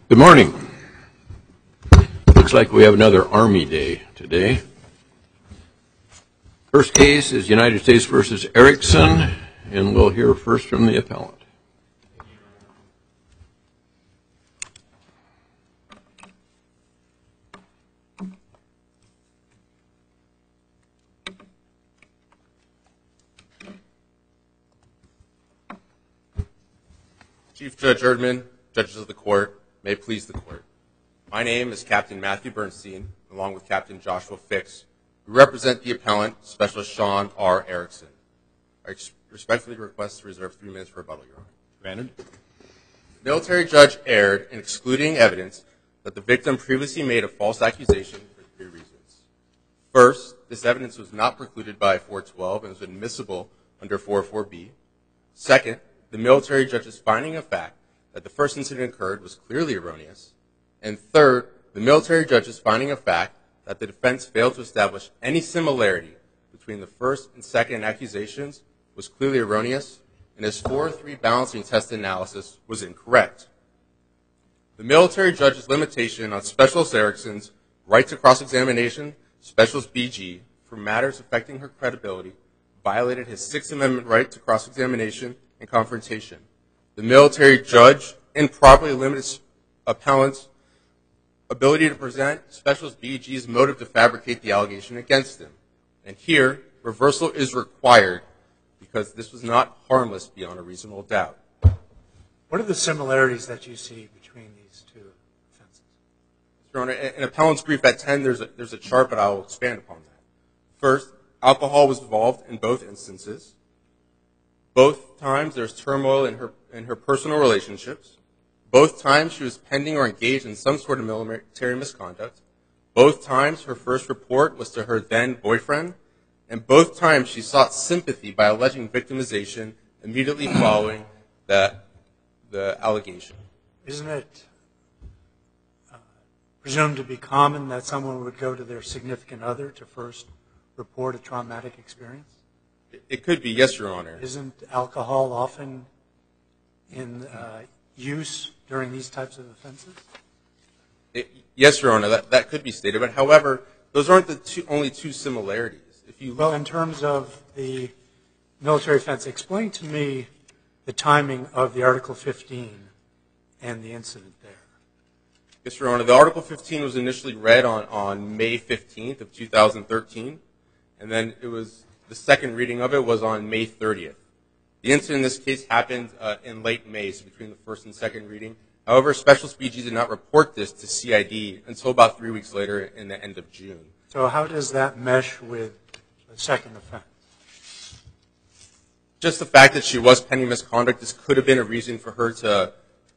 Good morning. Looks like we have another Army Day today. First case is United States v. Erickson, and we'll hear first from the appellant. Chief Judge Erdman, judges of the court, may it please the court. My name is Captain Matthew Bernstein, along with Captain Joshua Fix, who represent the appellant, Specialist Sean R. Erickson. I respectfully request to reserve 3 minutes for rebuttal, Your Honor. Granted. The military judge erred in excluding evidence that the victim previously made a false accusation for 3 reasons. First, this evidence was not precluded by 412 and was admissible under 404B. Second, the military judge's finding of fact that the first incident occurred was clearly erroneous. And third, the military judge's finding of fact that the defense failed to establish any similarity between the first and second accusations was clearly erroneous, and his 4-3 balancing test analysis was incorrect. The military judge's limitation on Specialist Erickson's right to cross-examination, Specialist BG, for matters affecting her credibility, violated his Sixth Amendment right to cross-examination and confrontation. The military judge improperly limited appellant's ability to present Specialist BG's motive to fabricate the allegation against him. And here, reversal is required because this was not harmless beyond a reasonable doubt. What are the similarities that you see between these two offenses? Your Honor, in appellant's brief at 10, there's a chart, but I will expand upon that. First, alcohol was involved in both instances. Both times there's turmoil in her personal relationships. Both times she was pending or engaged in some sort of military misconduct. Both times her first report was to her then boyfriend. And both times she sought sympathy by alleging victimization immediately following the allegation. Isn't it presumed to be common that someone would go to their significant other to first report a traumatic experience? It could be, yes, Your Honor. Isn't alcohol often in use during these types of offenses? Yes, Your Honor, that could be stated. But however, those aren't the only two similarities. Well, in terms of the military offense, explain to me the timing of the Article 15 and the incident there. Yes, Your Honor. The Article 15 was initially read on May 15th of 2013, and then the second reading of it was on May 30th. The incident in this case happened in late May, so between the first and second reading. However, Specialist BG did not report this to CID until about 3 weeks later in the end of June. So how does that mesh with the second offense? Just the fact that she was pending misconduct, this could have been a reason for her to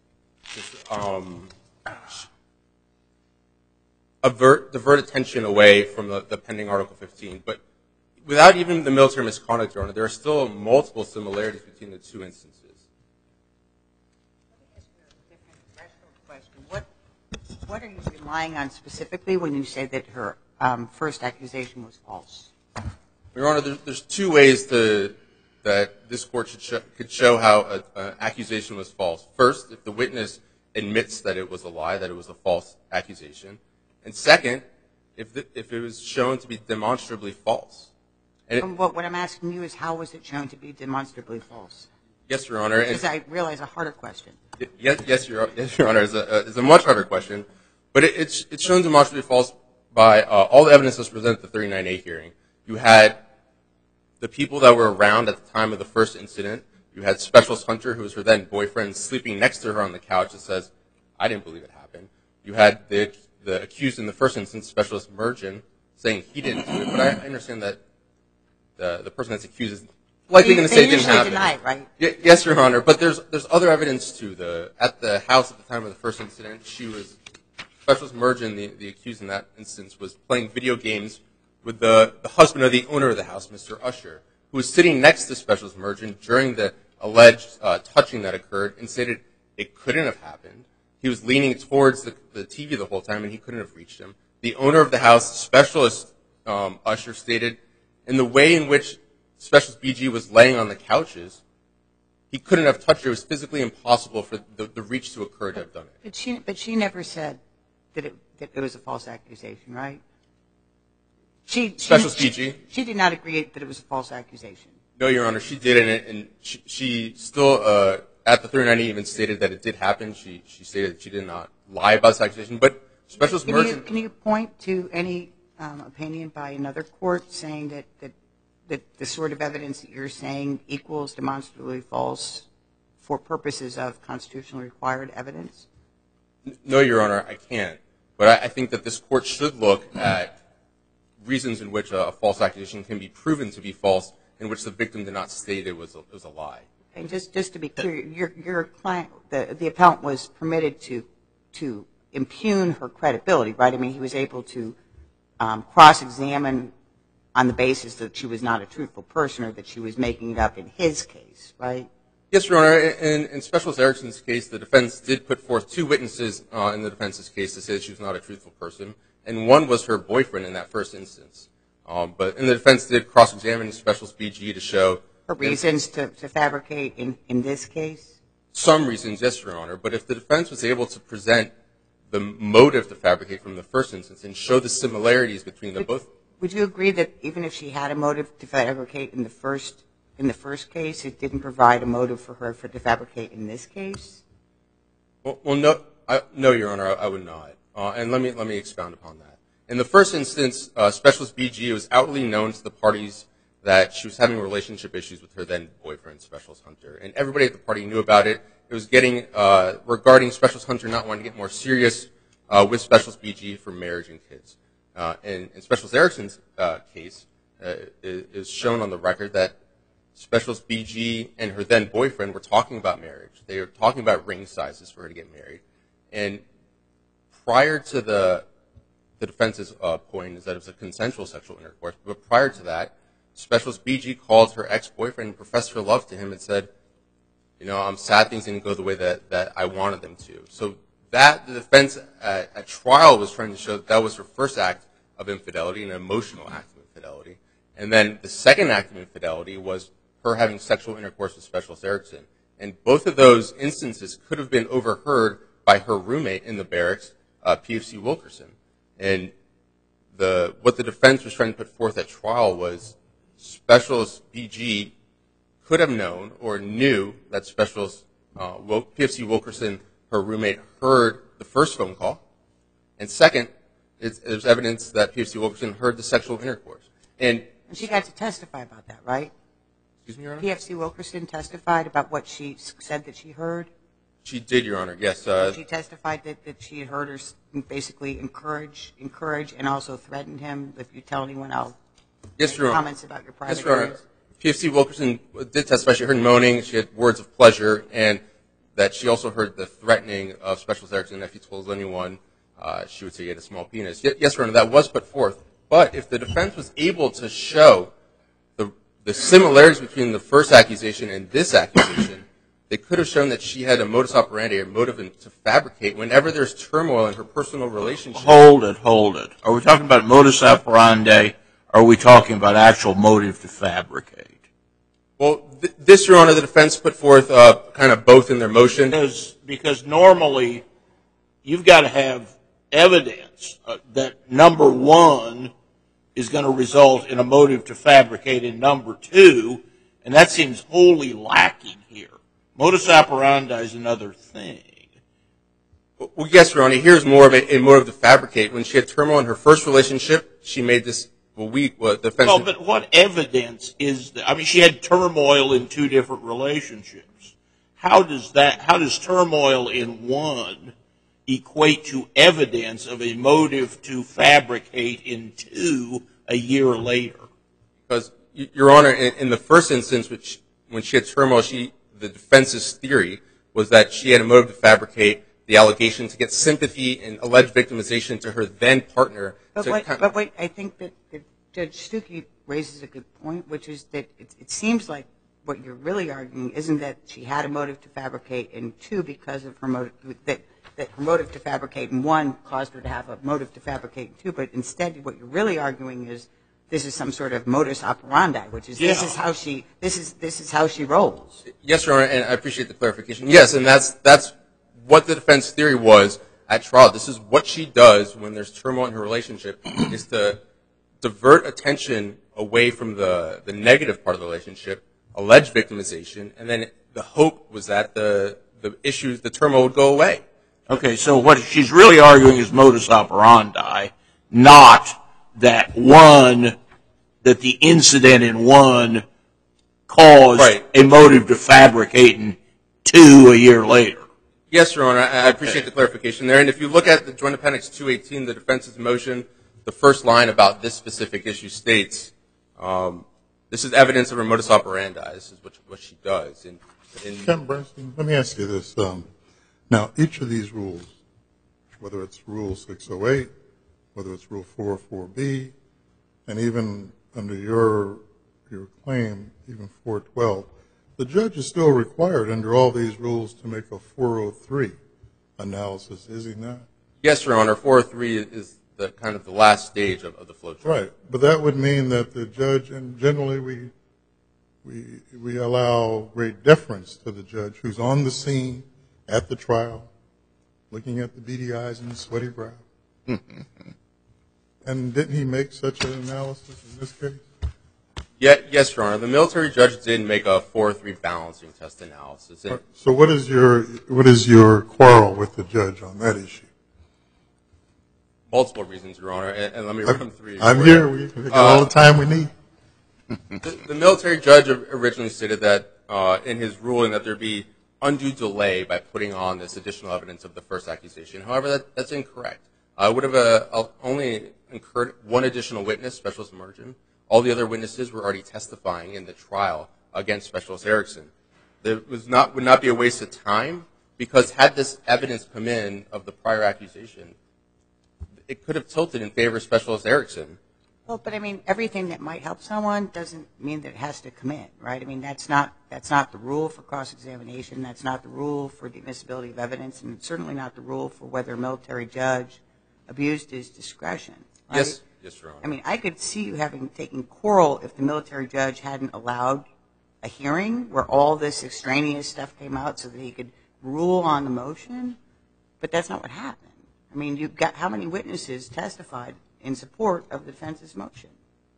divert attention away from the pending Article 15. But without even the military misconduct, Your Honor, there are still multiple similarities between the two instances. Let me ask you a different threshold question. What are you relying on specifically when you say that her first accusation was false? Your Honor, there's 2 ways that this court could show how an accusation was false. First, if the witness admits that it was a lie, that it was a false accusation. And second, if it was shown to be demonstrably false. What I'm asking you is how was it shown to be demonstrably false? Yes, Your Honor. Because I realize a harder question. Yes, Your Honor, is a much harder question. But it's shown demonstrably false by all the evidence that was presented at the 39A hearing. You had the people that were around at the time of the first incident. You had Specialist Hunter, who was her then boyfriend, sleeping next to her on the couch that says, I didn't believe it happened. You had the accused in the first instance, Specialist Mergen, saying he didn't do it. But I understand that the person that's accused is likely going to say it didn't happen. Deny it, right? Yes, Your Honor. But there's other evidence too. At the house at the time of the first incident, Specialist Mergen, the accused in that instance, was playing video games with the husband of the owner of the house, Mr. Usher, who was sitting next to Specialist Mergen during the alleged touching that occurred and stated it couldn't have happened. He was leaning towards the TV the whole time and he couldn't have reached him. The owner of the house, Specialist Usher, stated in the way in which Specialist BG was laying on the couches, he couldn't have touched her. It was physically impossible for the reach to occur to have done it. But she never said that it was a false accusation, right? Special PG? She did not agree that it was a false accusation. No, Your Honor, she didn't, and she still, at the 390 even stated that it did happen. She stated that she did not lie about this accusation, but Specialist Merchant... Can you point to any opinion by another court saying that the sort of evidence that you're saying equals demonstrably false for purposes of constitutionally required evidence? No, Your Honor, I can't. But I think that this court should look at reasons in which a false accusation can be proven to be false, in which the victim did not state it was a lie. And just to be clear, your client, the appellant was permitted to impugn her credibility, right? I mean, he was able to cross-examine on the basis that she was not a truthful person or that she was making it up in his case, right? Yes, Your Honor. In Specialist Erickson's case, the defense did put forth two witnesses in the defense's case to say that she was not a truthful person, and one was her boyfriend in that first instance. But the defense did cross-examine Specialist BG to show... For reasons to fabricate in this case? Some reasons, yes, Your Honor. But if the defense was able to present the motive to fabricate from the first instance and show the similarities between the both... Would you agree that even if she had a motive to fabricate in the first case, it didn't provide a motive for her to fabricate in this case? Well, no, Your Honor, I would not. And let me expound upon that. In the first instance, Specialist BG was outwardly known to the parties that she was having relationship issues with her then boyfriend, Specialist Hunter. And everybody at the party knew about it. It was getting, regarding Specialist Hunter not wanting to get more serious with Specialist BG for marriage and kids. In Specialist Erickson's case, it is shown on the record that Specialist BG and her then boyfriend were talking about marriage. They were talking about ring sizes for her to get married. And prior to the defense's point is that it was a consensual sexual intercourse, but prior to that, Specialist BG called her ex-boyfriend and professed her love to him and said, you know, I'm sad things didn't go the way that I wanted them to. So that the defense at trial was trying to show that was her first act of infidelity, an emotional act of infidelity. And then the second act of infidelity was her having sexual intercourse with Specialist Erickson. And both of those instances could have been overheard by her roommate in the barracks, PFC Wilkerson. And what the defense was trying to put forth at trial was Specialist BG could have known or knew that Specialist PFC Wilkerson, her roommate, heard the first phone call. And second, there's evidence that PFC Wilkerson heard the sexual intercourse. And she got to testify about that, right? Excuse me, Your Honor? PFC Wilkerson testified about what she said that she heard? She did, Your Honor, yes. She testified that she had heard her basically encourage and also threaten him. If you tell anyone, I'll make comments about your private areas. PFC Wilkerson did testify. She heard moaning. She had words of pleasure, and that she also heard the threatening of Specialist Erickson. If he told anyone, she would say he had a small penis. Yes, Your Honor, that was put forth. But if the defense was able to show the similarities between the first accusation and this accusation, they could have shown that she had a modus operandi or motive to fabricate whenever there's turmoil in her personal relationship. Hold it. Are we talking about modus operandi, or are we talking about actual motive to fabricate? Well, this, Your Honor, the defense put forth kind of both in their motion. Because normally you've got to have evidence that number one is going to result in a motive to fabricate in number two, and that seems wholly lacking here. Modus operandi is another thing. Well, yes, Your Honor, here's more of a motive to fabricate. When she had turmoil in her first relationship, she made this, but what evidence is that? I mean, she had turmoil in two different relationships. How does turmoil in one equate to evidence of a motive to fabricate in two a year later? Because, Your Honor, in the first instance, when she had turmoil, the defense's theory was that she had a motive to fabricate the allegation to get sympathy and alleged victimization to her then partner. But wait, I think that Judge Stuckey raises a good point, which is that it seems like what you're really arguing isn't that she had a motive to fabricate in two because of her motive, that her motive to fabricate in one caused her to have a motive to fabricate in two, but instead what you're really arguing is this is some sort of modus operandi, which is this is how she rolls. Yes, Your Honor, and I appreciate the clarification. Yes, and that's what the defense theory was at trial. This is what she does when there's turmoil in her relationship, is to divert attention away from the negative part of the relationship, alleged victimization, and then the hope was that the issues, the turmoil would go away. Okay, so what she's really arguing is modus operandi, not that the incident in one caused a motive to fabricate in two a year later. Yes, Your Honor, I appreciate the clarification there. And if you look at the Joint Appendix 218, the defense's motion, the first line about this specific issue states, this is evidence of her modus operandi. This is what she does. Captain Bernstein, let me ask you this. Now, each of these rules, whether it's Rule 608, whether it's Rule 404B, and even under your claim, even 412, the judge is still required under all these rules to make a 403 analysis, is he not? Yes, Your Honor. 403 is the kind of the last stage of the flow chart. Right, but that would mean that the judge, and generally we allow great deference to the judge who's on the scene at the trial, looking at the beady eyes and the sweaty brow. And didn't he make such an analysis in this case? Yes, Your Honor. The military judge did make a 403 balancing test analysis. So what is your quarrel with the judge on that issue? Multiple reasons, Your Honor, and let me run them through. I'm here. We got all the time we need. The military judge originally stated that in his ruling that there be undue delay by putting on this additional evidence of the first accusation. However, that's incorrect. I would have only incurred one additional witness, Specialist Mergen. All the other witnesses were already testifying in the trial against Specialist Erickson. It would not be a waste of time, because had this evidence come in of the prior accusation, it could have tilted in favor of Specialist Erickson. Well, but I mean, everything that might help someone doesn't mean that it has to come in, right? I mean, that's not the rule for cross-examination. That's not the rule for the admissibility of evidence, and it's certainly not the rule for whether a military judge abused his discretion. Right? Yes, Your Honor. I mean, I could see you taking quarrel if the military judge hadn't allowed a hearing where all this extraneous stuff came out so that he could rule on the motion, but that's not what happened. I mean, you've got how many witnesses testified in support of the defense's motion?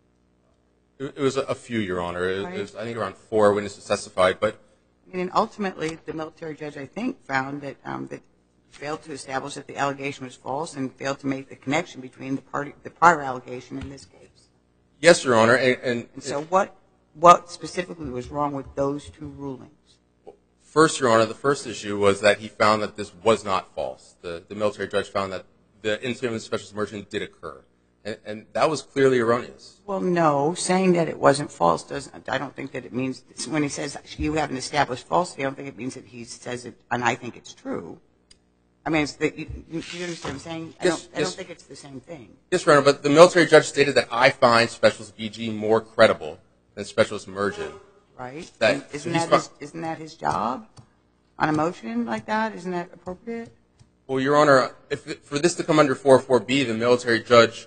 It was a few, Your Honor. It Right. was, I think, around 4 witnesses testified. But And ultimately, the military judge, I think, found that that failed to establish that the allegation was false and failed to make the connection between the prior allegation in this case. yes, Your Honor. And So what specifically was wrong with those two rulings? first, Your Honor, the first issue was that he found that this was not false. The military judge found that the incident with Specialist Merchant did occur. And that was clearly erroneous. Well, no. Saying that it wasn't false I don't think that it means, when he says you haven't established falsity, I don't think it means that he says it, and I think it's true. I mean, you understand what I'm saying? Yes, I don't think it's the same thing. Yes, Your Honor, but the military judge stated that I find Specialist BG more credible than Specialist Merchant. Right? That- Isn't that his job on a motion like that? Isn't that appropriate? Well, Your Honor, for this to come under 404B, the military judge,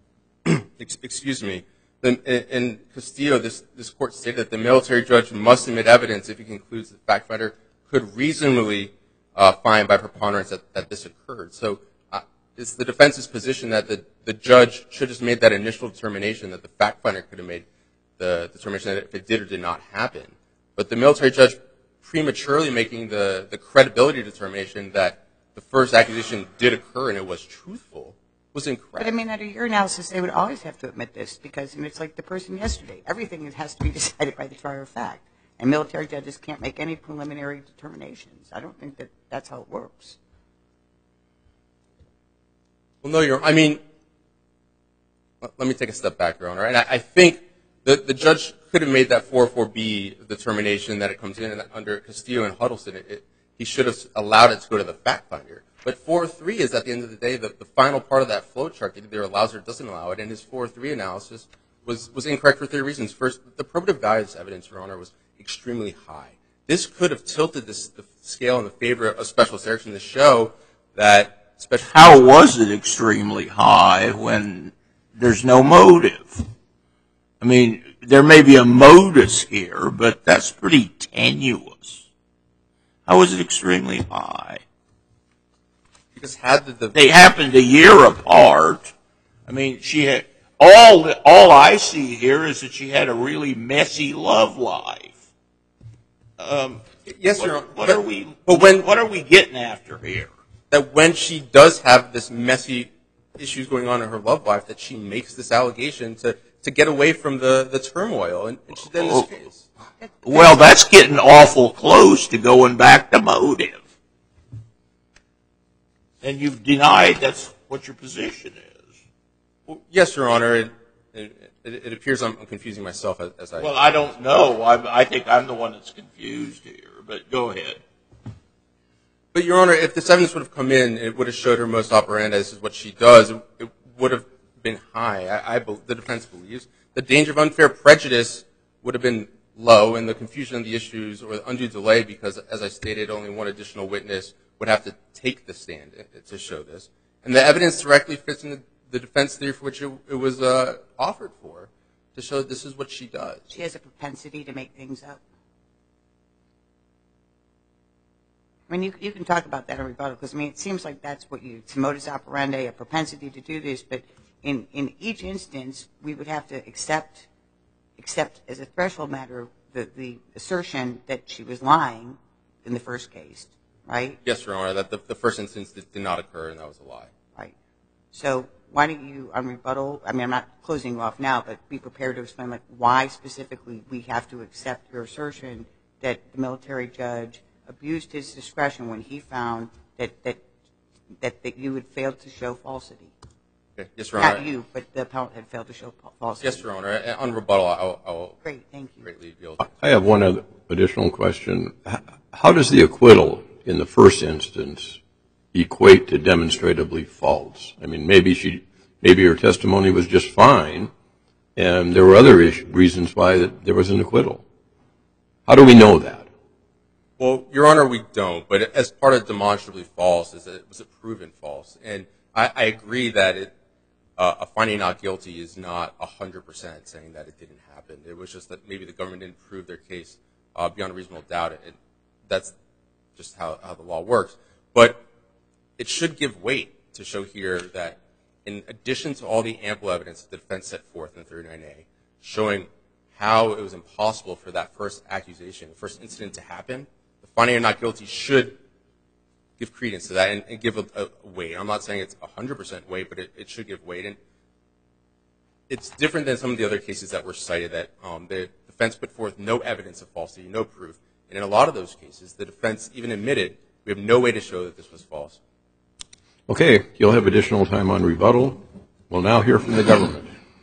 excuse me, in Castillo, this court stated that the military judge must admit evidence if he concludes the fact finder could reasonably find by preponderance that this occurred. So it's the defense's position that the judge should have made that initial determination that the fact finder could have made the determination that if it did or did not happen. But the military judge prematurely making the credibility determination that the first accusation did occur and it was truthful was incorrect. But I mean, under your analysis, they would always have to admit this because it's like the person yesterday. Everything has to be decided by the trier of fact. And military judges can't make any preliminary determinations. I don't think that that's how it works. Well, no, I mean, let me take a step back, Your Honor. And I think the judge could have made that 404B determination that it comes in under Castillo and Huddleston. He should have allowed it to go to the fact finder. But 403 is, at the end of the day, the final part of that flow chart that either allows or doesn't allow it. And his 403 analysis was incorrect for 3 reasons. First, the probative value of this evidence, Your Honor, was extremely high. This could have tilted the scale in the favor of Specialist Erickson to show that How was it extremely high when there's no motive? I mean, there may be a modus here, but that's pretty tenuous. How is it extremely high? Because had they happened a year apart. I mean, she had all I see here is that she had a really messy love life. Yes, Your Honor. What are we getting after here? That when she does have this messy issues going on in her love life, that she makes this allegation to get away from the turmoil, and she then this case. Well, that's getting awful close to going back to motive. And you've denied that's what your position is. Well, yes, Your Honor. It appears I'm confusing myself as I... Well, I don't know. I think I'm the one that's confused here, but go ahead. But, Your Honor, if this evidence would have come in, it would have showed her modus operandi. This is what she does. It would have been high. The defense believes. The danger of unfair prejudice would have been low, and the confusion of the issues or the undue delay, because, as I stated, only one additional witness would have to take the stand to show this. And the evidence directly fits in the defense theory for which it was offered for, to show that this is what she does. She has a propensity to make things up. I mean, you can talk about that in rebuttal, because, I mean, it seems like that's what it's a modus operandi, a propensity to do this, but in each instance, we would have to accept as a threshold matter the assertion that she was lying in the first case, right? Yes, Your Honor, that the first instance did not occur, and that was a lie. Right. So why don't you, on rebuttal, I mean, I'm not closing you off now, but be prepared to explain, like, why specifically we have to accept your assertion that the military judge abused his discretion when he found that you had failed to show falsity. Okay. Yes, Your Honor. Not you, but the appellant had failed to show falsity. Yes, Your Honor. On rebuttal, I will Great, thank you. greatly be able to. I have one other additional question. How does the acquittal in the first instance equate to demonstrably false? I mean, maybe her testimony was just fine, and there were other reasons why there was an acquittal. How do we know that? Well, Your Honor, we don't. But as part of demonstrably false, is that it was proven false. And I agree that a finding not guilty is not 100% saying that it didn't happen. It was just that maybe the government didn't prove their case beyond a reasonable doubt. That's just how the law works. But it should give weight to show here that in addition to all the ample evidence the defense set forth in 39A, showing how it was impossible for that first accusation, the first incident to happen, the finding of not guilty should give credence to that and give a weight. I'm not saying it's 100% weight, but it should give weight. And it's different than some of the other cases that were cited that the defense put forth no evidence of falsity, no proof. And in a lot of those cases, the defense even admitted we have no way to show that this was false. Okay, you'll have additional time on rebuttal. We'll now hear from the government.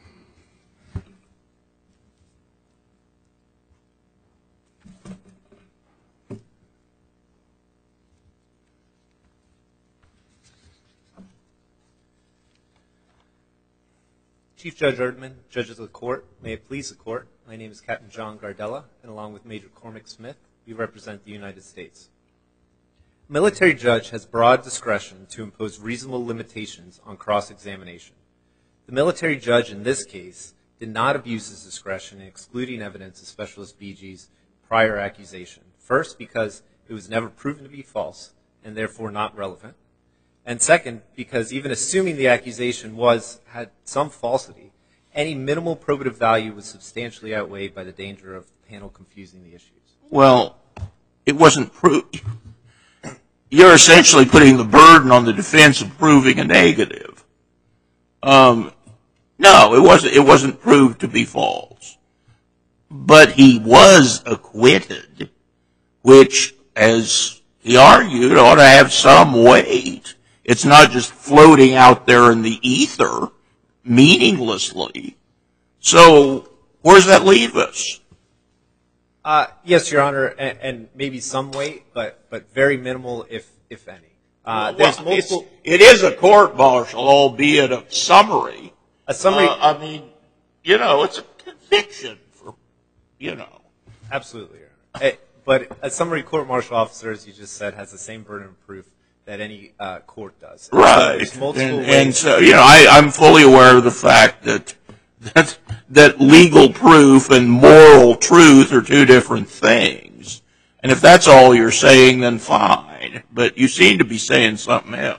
Chief Judge Erdman, judges of the court, may it please the court, my name is Captain John Gardella, and along with Major Cormac Smith, we represent the United States. A military judge has broad discretion to impose reasonable limitations on cross-examination. The military judge in this case did not abuse his discretion in excluding evidence of Specialist BG's prior accusation. First, because it was never proven to be false and therefore not relevant. And second, because even assuming the accusation had some falsity, any minimal probative value was substantially outweighed by the danger of the panel confusing the issues. Well, it wasn't proved. You're essentially putting the burden on the defense of proving a negative. No, it wasn't proved to be false. But he was acquitted, which, as he argued, ought to have some weight. It's not just floating out there in the ether meaninglessly. So where does that leave us? Yes, Your Honor, and maybe some weight, but very minimal, if any. There's multiple. It is a court-martial, albeit a summary. A summary. I mean, it's a conviction for. Absolutely. But a summary court-martial officer, as you just said, has the same burden of proof that any court does. Right. So and so, I'm fully aware of the fact that that legal proof and moral truth are two different things. And if that's all you're saying, then fine. But you seem to be saying something else.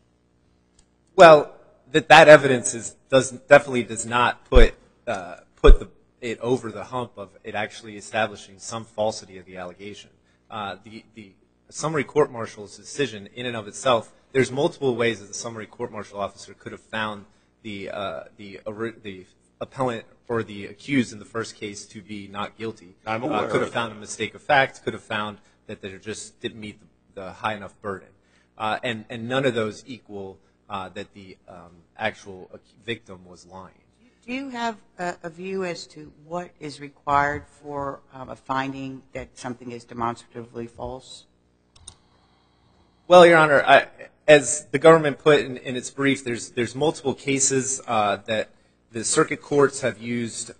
Well, that evidence definitely does not put it over the hump of it actually establishing some falsity of the allegation. The summary court-martial's decision in and of itself, there's multiple ways that the summary court-martial officer could have found the appellant or the accused in the first case to be not guilty. I'm aware. Could have found a mistake of fact, could have found that they just didn't meet the high enough burden. And none of those equal that the actual victim was lying. Do you have a view as to what is required for a finding that something is demonstratively false? Well, Your Honor, as the government put in its brief, there's multiple cases that the circuit courts have used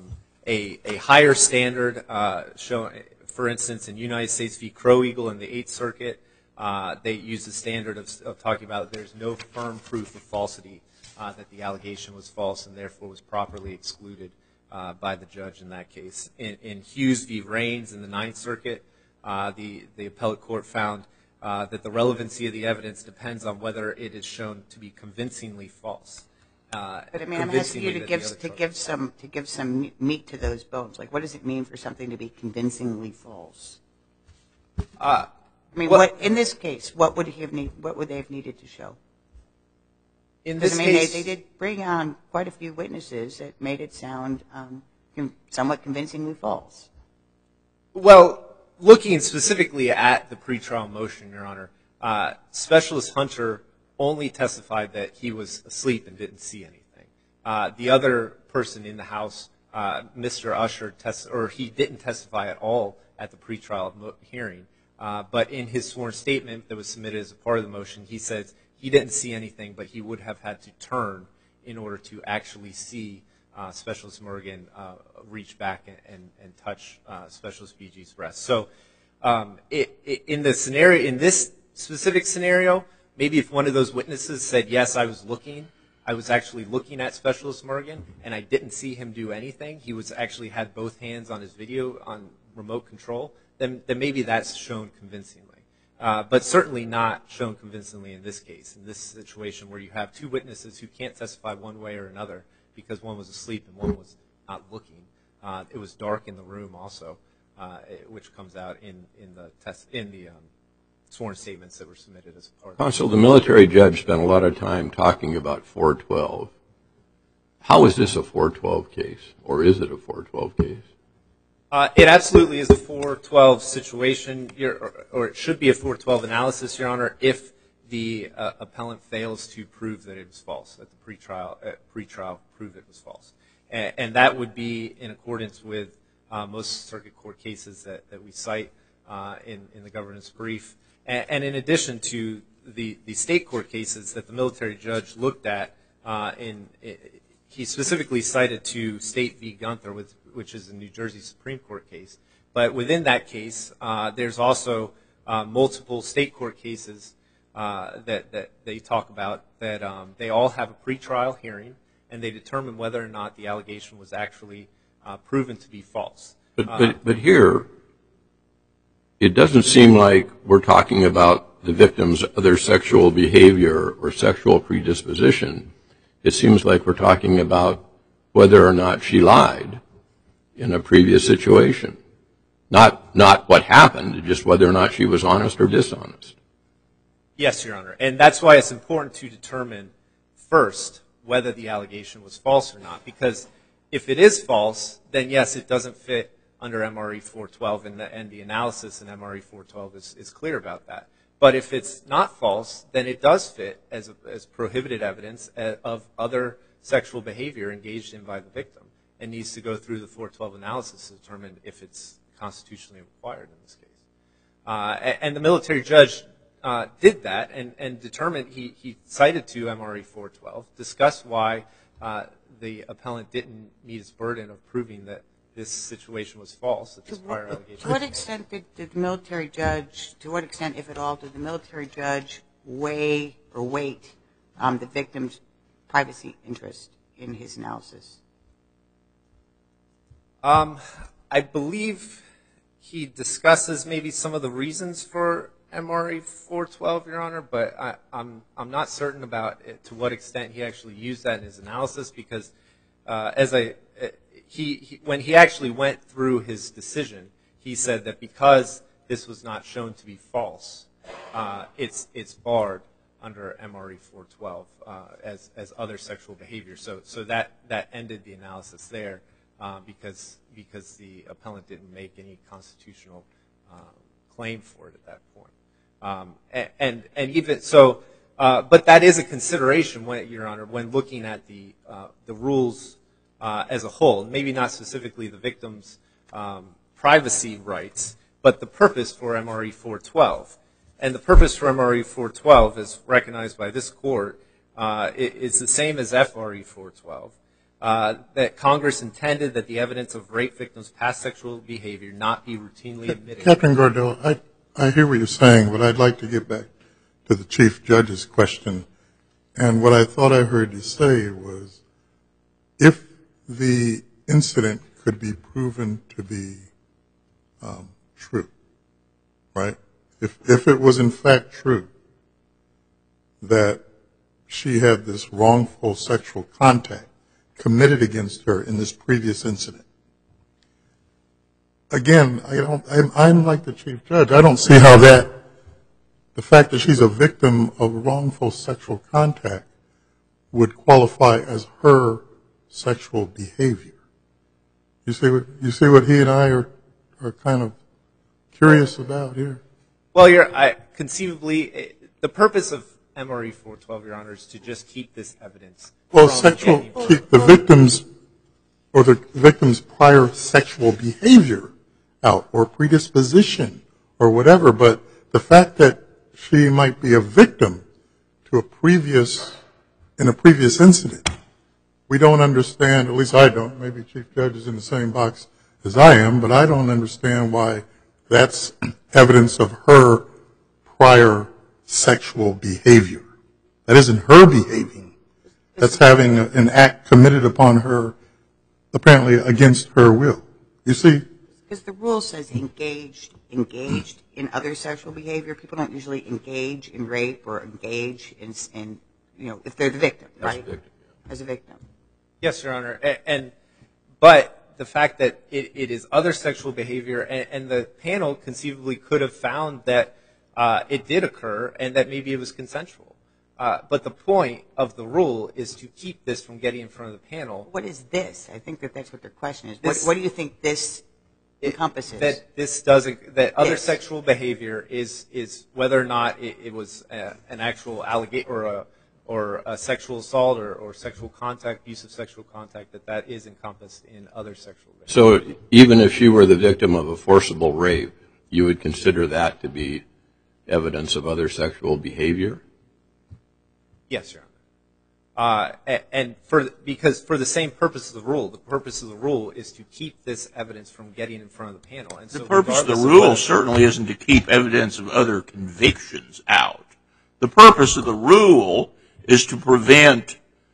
a higher standard. For instance, in United States v. Crow Eagle in the 8th Circuit, they use the standard of talking about there's no firm proof of falsity, that the allegation was false and therefore was properly excluded by the judge in that case. In Hughes v. Raines in the 9th Circuit, the appellate court found that the relevancy of the evidence depends on whether it is shown to be convincingly false. But I mean, I'm asking you to give some meat to those bones. Like, what does it mean for something to be convincingly false? I mean, in this case, what would they have needed to show? In this case, they did bring on quite a few witnesses that made it sound somewhat convincingly false. Well, looking specifically at the pretrial motion, Your Honor, Specialist Hunter only testified that he was asleep and didn't see anything. The other person in the house, Mr. Usher, he didn't testify at all at the pretrial hearing. But in his sworn statement that was submitted as a part of the motion, he says he didn't see anything, but he would have had to turn in order to actually see Specialist Morgan reach back and touch Specialist BG's breast. So in this specific scenario, maybe if one of those witnesses said, yes, I was actually looking at Specialist Morgan and I didn't see him do anything, he was actually had both hands on his video on remote control, then maybe that's shown convincingly. But certainly not shown convincingly in this case, in this situation where you have two witnesses who can't testify one way or another because one was asleep and one was not looking. It was dark in the room also, which comes out in the sworn statements that were submitted as part of the Counsel, the military judge spent a lot of time talking about 412. How is this a 412 case, or is it a 412 case? It absolutely is a 412 situation, or it should be a 412 analysis, Your Honor, if the appellant fails to prove that it was false, that the pretrial proved it was false. And that would be in accordance with most circuit court cases that we cite in the governance brief. And in addition to the state court cases that the military judge looked at, he specifically cited to State v. Gunther, which is a New Jersey Supreme Court case. But within that case, there's also multiple state court cases that they talk about that they all have a pretrial hearing, and they determine whether or not the allegation was actually proven to be false. But here, it doesn't seem like we're talking about the victim's other sexual behavior or sexual predisposition. It seems like we're talking about whether or not she lied in a previous situation. Not what happened, just whether or not she was honest or dishonest. Yes, Your Honor. And that's why it's important to determine first whether the allegation was false or not. Because if it is false, then yes, it doesn't fit under MRE 412, and the analysis in MRE 412 is clear about that. But if it's not false, then it does fit as prohibited evidence of other sexual behavior engaged in by the victim, and needs to go through the 412 analysis to determine if it's constitutionally required in this case. And the military judge did that and determined, he cited to MRE 412, discussed why the appellant didn't meet his burden of proving that this situation was false, that this prior allegation. To what extent did the military judge, to what extent, if at all, did the military judge weight the victim's privacy interest in his analysis? I believe he discusses maybe some of the reasons for MRE 412, Your Honor, but I'm not certain about it, to what extent he actually used that in his analysis, because when he actually went through his decision, he said that because this was not shown to be false, it's barred under MRE 412 as other sexual behavior. So that ended the analysis there because the appellant didn't make any constitutional claim for it at that point. And even so, but that is a consideration, Your Honor, when looking at the rules as a whole. Maybe not specifically the victim's privacy rights, but the purpose for MRE 412. And the purpose for MRE 412, as recognized by this court, is the same as FRE 412. That Congress intended that the evidence of rape victims' past sexual behavior not be routinely admitted. Captain Gardella, I hear what you're saying, but I'd like to get back to the Chief Judge's question. And what I thought I heard you say was, if the incident could be proven to be true, right? If it was in fact true that she had this wrongful sexual contact committed against her in this previous incident, again, I'm like the Chief Judge. I don't see how the fact that she's a victim of wrongful sexual contact would qualify as her sexual behavior. You see what he and I are kind of curious about here? Well, conceivably, the purpose of MRE 412, Your Honor, is to just keep this evidence. Well, keep the victim's prior sexual behavior out, or predisposition, or whatever. But the fact that she might be a victim to in a previous incident, we don't understand, at least I don't, maybe Chief Judge is in the same box as I am, but I don't understand why that's evidence of her prior sexual behavior. That isn't her behaving. That's having an act committed upon her, apparently against her will. You see? Because the rule says engaged in other sexual behavior. People don't usually engage in rape or engage in if they're the victim, right? As a victim. Yes, Your Honor. But the fact that it is other sexual behavior, and the panel conceivably could have found that it did occur and that maybe it was consensual. But the point of the rule is to keep this from getting in front of the panel. What is this? I think that's what their question is. What do you think this encompasses? That other sexual behavior is whether or not it was an actual allegation or a sexual assault or sexual contact, use of sexual contact, that is encompassed in other sexual behavior. So even if she were the victim of a forcible rape, you would consider that to be evidence of other sexual behavior? Yes, Your Honor. Because for the same purpose of the rule, the purpose of the rule is to keep this evidence from getting in front of the panel. And so the purpose of the rule certainly isn't to keep evidence of other convictions out. The purpose of the rule is to prevent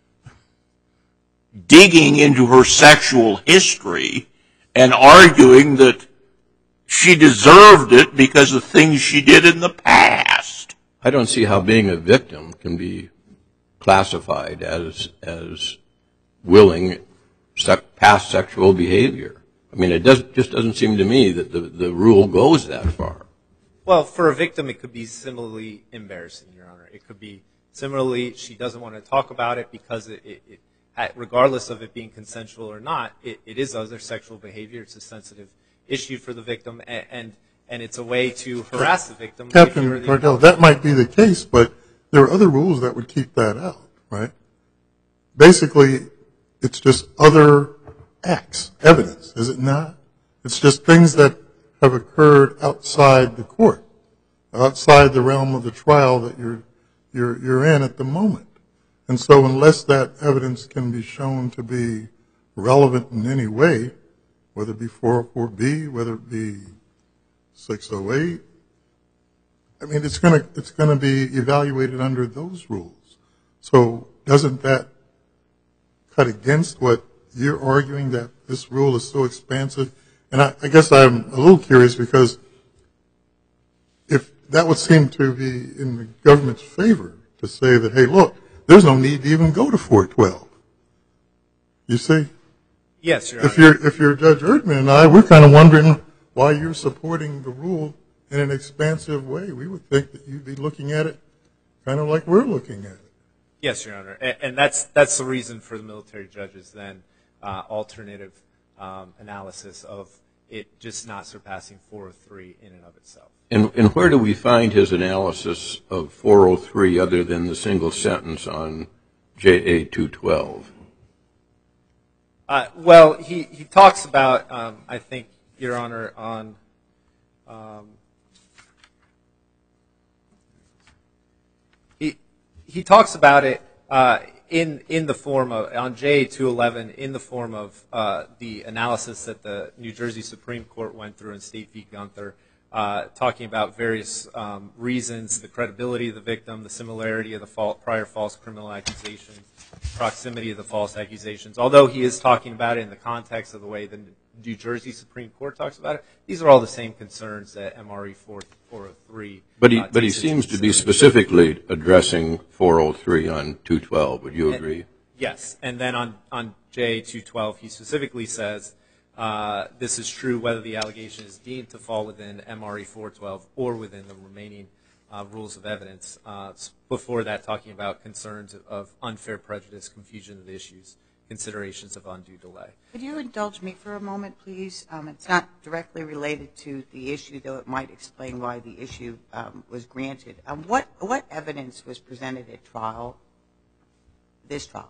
digging into her sexual history and arguing that she deserved it because of things she did in the past. I don't see how being a victim can be classified as willing past sexual behavior. I mean, it just doesn't seem to me that the rule goes that far. Well, for a victim, it could be similarly embarrassing, Your Honor. It could be similarly she doesn't want to talk about it because regardless of it being consensual or not, it is other sexual behavior. It's a sensitive issue for the victim, and it's a way to harass the victim. Captain Cardell, that might be the case, but there are other rules that would keep that out, right? Basically, it's just other acts, evidence, is it not? It's just things that have occurred outside the court, outside the realm of the trial that you're in at the moment. And so unless that evidence can be shown to be relevant in any way, whether it be 404B, whether it be 608, I mean, it's going to be evaluated under those rules. So doesn't that cut against what you're arguing, that this rule is so expansive? And I guess I'm a little curious because if that would seem to be in the government's favor to say that, hey, look, there's no need to even go to 412. You see? Yes, Your Honor. If you're Judge Erdman and I, we're kind of wondering why you're supporting the rule in an expansive way. We would think that you'd be looking at it kind of like we're looking at it. Yes, Your Honor. And that's the reason for the military judges then alternative analysis of it just not surpassing 403 in and of itself. And where do we find his analysis of 403 other than the single sentence on JA 212? Well, he talks about, I think, Your Honor, on he talks about it in the form of, on JA 211, in the form of the analysis that the New Jersey Supreme Court went through in State v. Gunther, talking about various reasons, the credibility of the victim, the similarity of the prior false criminal accusations, proximity of the false accusations. Although he is talking about it in the context of the way the New Jersey Supreme Court talks about it, these are all the same concerns that MRE 403. But he seems to be specifically addressing 403 on 212. Would you agree? Yes. And then on JA 212, he specifically says, this is true whether the allegation is deemed to fall within MRE 412 or within the remaining rules of evidence. Before that, talking about concerns of unfair prejudice, confusion of issues, considerations of undue delay. Could you indulge me for a moment, please? It's not directly related to the issue, though it might explain why the issue was granted. What evidence was presented at trial, this trial?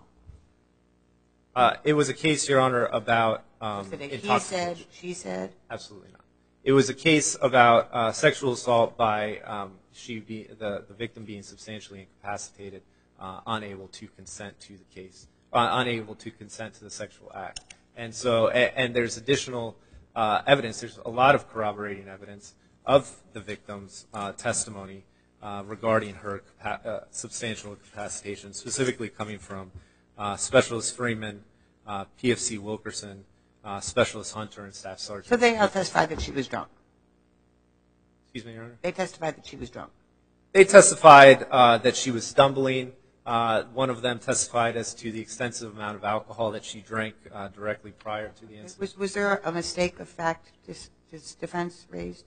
It was a case, Your Honor, about Is it a he said, she said? Absolutely not. It was a case about sexual assault by the victim being substantially incapacitated, unable to consent to the case, unable to consent to the sexual act. And so, and there's additional evidence. There's a lot of corroborating evidence of the victim's testimony regarding her substantial incapacitation, specifically coming from Specialist Freeman, PFC Wilkerson, Specialist Hunter, and Staff Sergeant. So they all testified that she was drunk? Excuse me, Your Honor? They testified that she was drunk? They testified that she was stumbling. One of them testified as to the extensive amount of alcohol that she drank directly prior to the incident. Was there a mistake of fact this defense raised?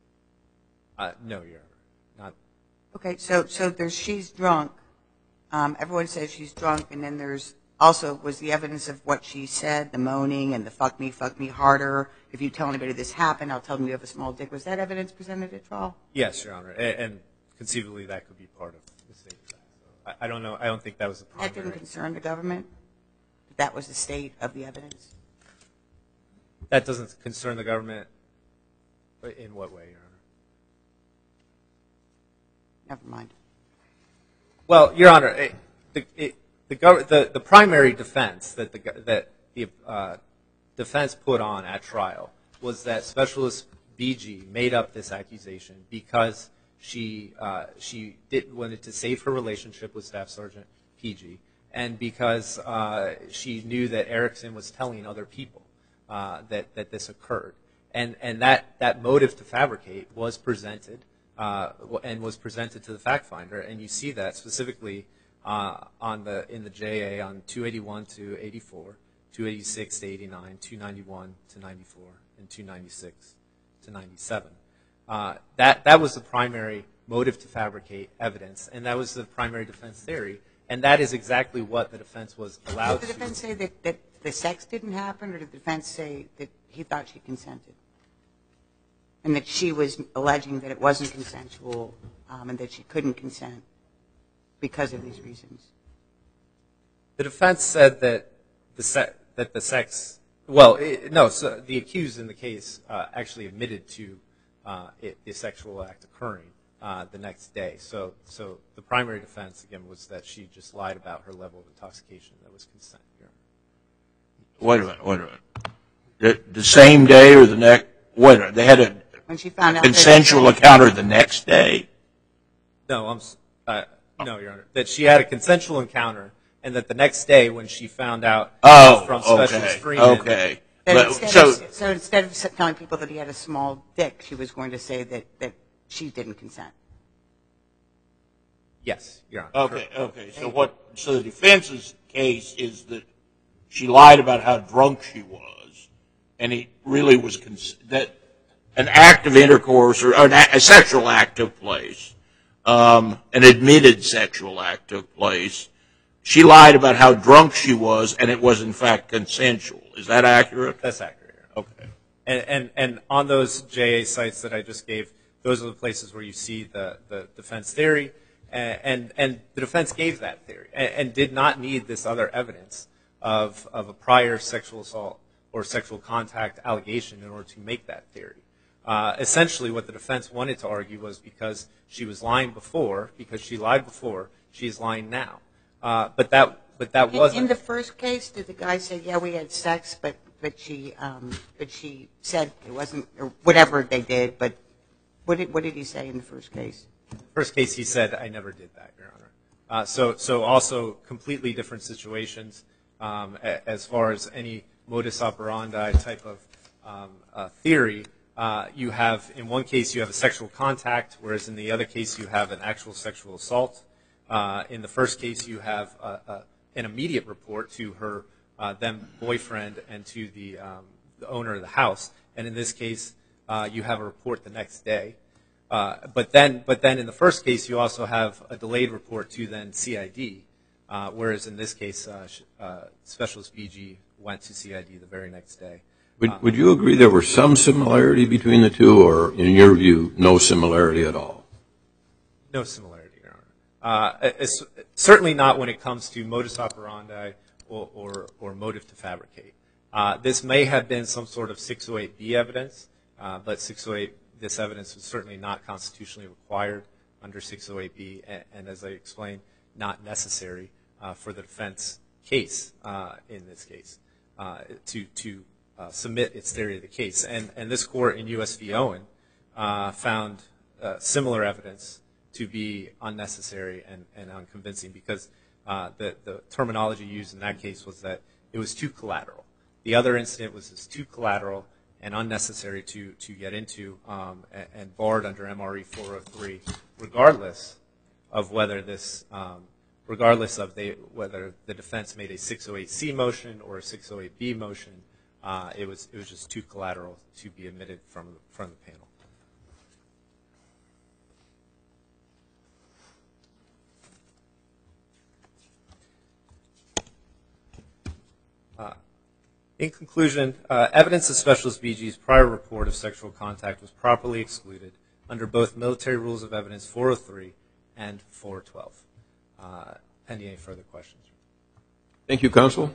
No, Your Honor. Not. Okay, so there's she's drunk. Everyone says she's drunk, and then there's also was the evidence of what she said, the moaning and the fuck me harder. If you tell anybody this happened, I'll tell them you have a small dick. Was that evidence presented at trial? Yes, Your Honor, and conceivably that could be part of the state of that. I don't know. I don't think that was the primary. That didn't concern the government? That was the state of the evidence? That doesn't concern the government in what way, Your Honor? Never mind. Well, Your Honor, the primary defense that the defense put on at trial was that Specialist BG made up this accusation because she wanted to save her relationship with Staff Sergeant PG, and because she knew that Erickson was telling other people that this occurred, and that motive to fabricate was presented. And was presented to the fact finder, and you see that specifically in the JA on 281 to 84, 286 to 89, 291 to 94, and 296 to 97. That was the primary motive to fabricate evidence, and that was the primary defense theory, and that is exactly what the defense was allowed to do. Did the defense say that the sex didn't happen, or did the defense say that he thought she consented? And that she was alleging that it wasn't consensual and that she couldn't consent because of these reasons? The defense said that the sex, well, no, so the accused in the case actually admitted to the sexual act occurring the next day. So the primary defense, again, was that she just lied about her level of intoxication. That was consent. Wait a minute. The same day or the next? Wait a minute. They had a consensual encounter the next day? No, no, Your Honor. That she had a consensual encounter, and that the next day when she found out from Specialist Freeman. Okay. So instead of telling people that he had a small dick, she was going to say that she didn't consent. Yes, Your Honor. Okay. So the defense's case is that she lied about how drunk she was, and it really was that an act of intercourse or a sexual act took place, an admitted sexual act took place. She lied about how drunk she was, and it was in fact consensual. Is that accurate? That's accurate. Okay. And on those JA sites that I just gave, those are the places where you see the defense theory, and the defense gave that theory and did not need this other evidence of a prior sexual assault or sexual contact allegation in order to make that theory. Essentially, what the defense wanted to argue was because she was lying before, because she lied before, she's lying now. But that wasn't. In the first case, did the guy say, "Yeah, we had sex," but she said it wasn't, or whatever they did? But what did he say in the first case? First case, he said, "I never did that, Your Honor." So also completely different situations as far as any modus operandi type of theory. You have, in one case, you have a sexual contact, whereas in the other case, you have an actual sexual assault. In the first case, you have an immediate report to her then boyfriend and to the owner of the house, and in this case, you have a report the next day. But then in the first case, you also have a delayed report to then CID, whereas in this case, Specialist BG went to CID the very next day. Would you agree there was some similarity between the two, or in your view, no similarity at all? No similarity, Your Honor. It's certainly not when it comes to modus operandi or motive to fabricate. This may have been some sort of 608B evidence, but 608, this evidence was certainly not constitutionally required under 608B, and as I explained, not necessary for the defense case in this case to submit its theory of the case. And this court in U.S. v. Owen found similar evidence to be unnecessary and unconvincing because the terminology used in that case was that it was too collateral. The other incident was just too collateral and unnecessary to get into and barred under MRE 403, regardless of whether this, whether the defense made a 608C motion or a 608B motion. It was just too collateral to be admitted from the panel. In conclusion, evidence of Specialist BG's prior report of sexual contact was properly excluded under both Military Rules of Evidence 403 and 412. Pending any further questions. Thank you, Counsel.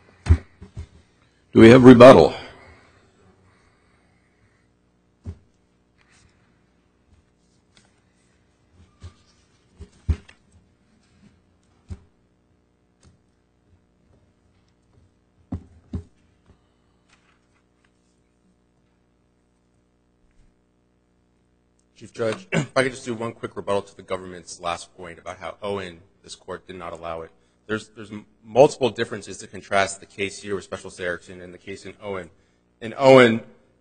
Do we have rebuttal? Chief Judge, if I could just do one quick rebuttal to the government's last point about how Owen, this court, did not allow it. There's multiple differences to contrast the case here with Specialist Erickson and the case in Owen. In Owen,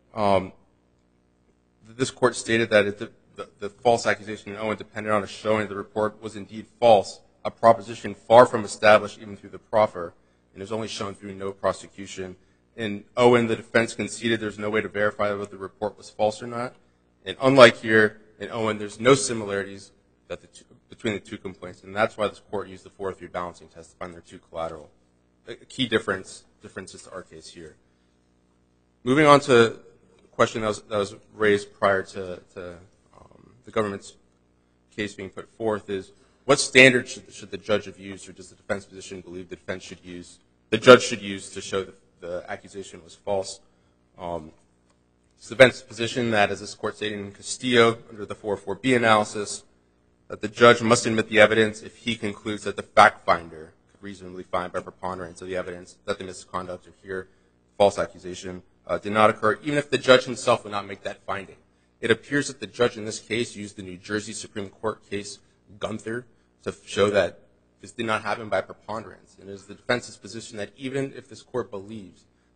this court stated that the false accusation in Owen depended on a showing the report was indeed false, a proposition far from established even through the proffer, and was only shown through no prosecution. In Owen, the defense conceded there's no way to verify whether the report was false or not. And unlike here, in Owen, there's no similarities between the two complaints, and that's why this court used the 403 balancing test to find their two collateral. A key differences to our case here. Moving on to the question that was raised prior to the government's case being put forth is, what standard should the judge have used, or does the defense position believe the judge should use to show that the accusation was false? It's the defense's position that, as this court stated in Castillo under the 404B analysis, that the judge must admit the evidence if he concludes that the fact finder could reasonably find by preponderance of the evidence that the misconduct or here false accusation did not occur, even if the judge himself would not make that finding. It appears that the judge in this case used the New Jersey Supreme Court case Gunther to show that this did not happen by preponderance. And it is the defense's position that even if this court believes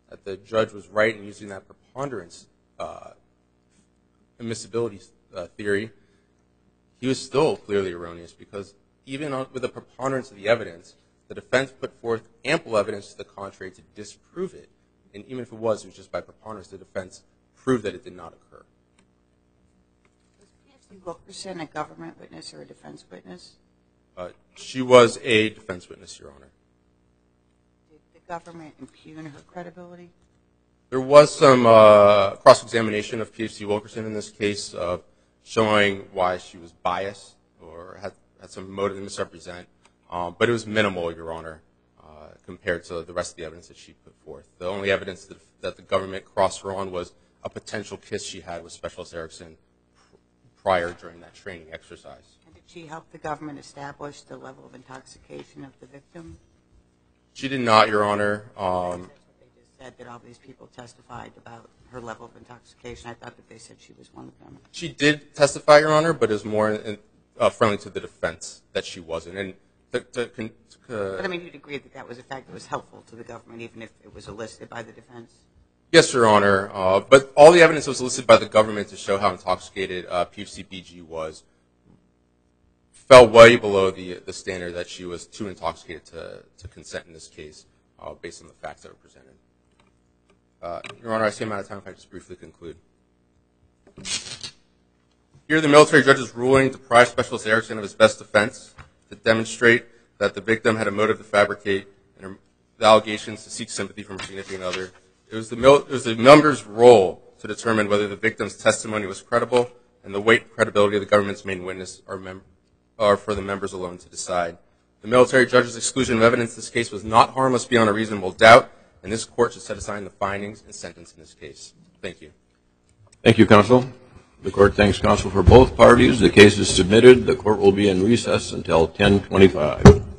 that the judge was right in using that preponderance admissibility theory, he was still clearly erroneous because even with the preponderance of the evidence, the defense put forth ample evidence to the contrary to disprove it. And even if it was just by preponderance, the defense proved that it did not occur. Was P.F.C. Wilkerson a government witness or a defense witness? She was a defense witness, Your Honor. Did the government impugn her credibility? There was some cross-examination of P.F.C. Wilkerson in this case, showing why she was biased or had some motive to misrepresent, but it was minimal, Your Honor, compared to the rest of the evidence that she put forth. The only evidence that the government crossed her on was a potential kiss she had with Specialist Erickson during that training exercise. And did she help the government establish the level of intoxication of the victim? She did not, Your Honor. That's what they just said, that all these people testified about her level of intoxication. I thought that they said she was one of them. She did testify, Your Honor, but it was more friendly to the defense that she wasn't. And But I mean, you'd agree that that was a fact that was helpful to the government, even if it was elicited by the defense? Yes, Your Honor. But all the evidence that was elicited by the government to show how intoxicated PFC-BG was fell way below the standard that she was too intoxicated to consent in this case, based on the facts that were presented. Your Honor, I see I'm out of time if I just briefly conclude. Here, the military judge's ruling deprived Specialist Erickson of his best defense to demonstrate that the victim had a motive to fabricate and the allegations to seek sympathy from a significant other. It was the member's role to determine whether the victim's testimony was credible, and the weight and credibility of the government's main witness are for the members alone to decide. The military judge's exclusion of evidence in this case was not harmless beyond a reasonable doubt, and this court should set aside the findings and sentence in this case. Thank you. Thank you, counsel. The court thanks counsel for both parties. The case is submitted. The court will be in recess until 10:25.